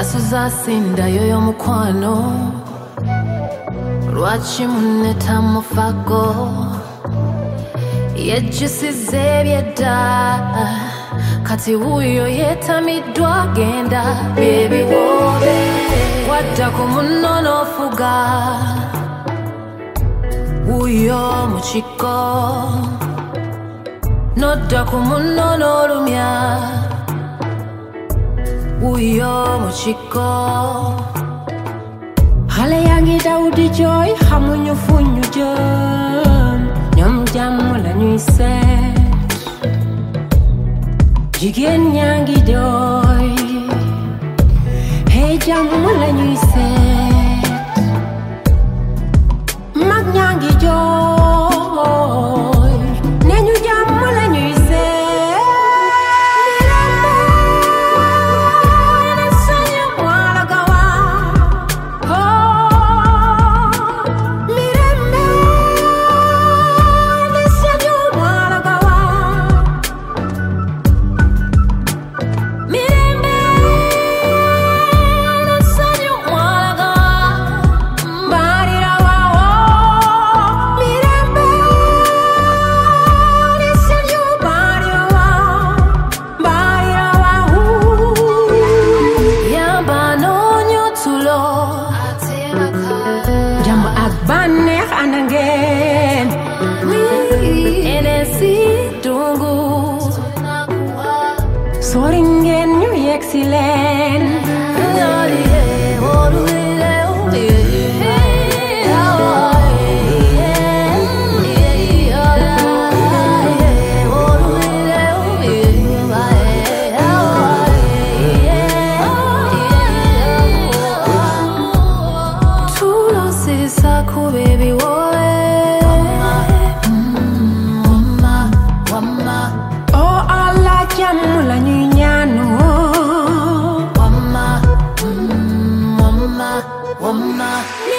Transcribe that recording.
Yasuza sinda yoyo mukwano Lwaki muneta mufako Yejjusiza ebyedda Kati wuyo yetamidwa genda Baby wobe Wadda ku munno n'ofuga Wuyo mukiko Nodda ku munno n'olumya Wuyo mukiko Hale yangi Daudi Joy Hamunyu funyu jam Nyam jamu la nuise Jigen yangi doy Hey jamu la nuise Mag yangi joy Nenyu jamu la nuise Banek anangen NSC dungu Soringen New Excellent Baby, oh, Allah jamula nyano. Wama, wama.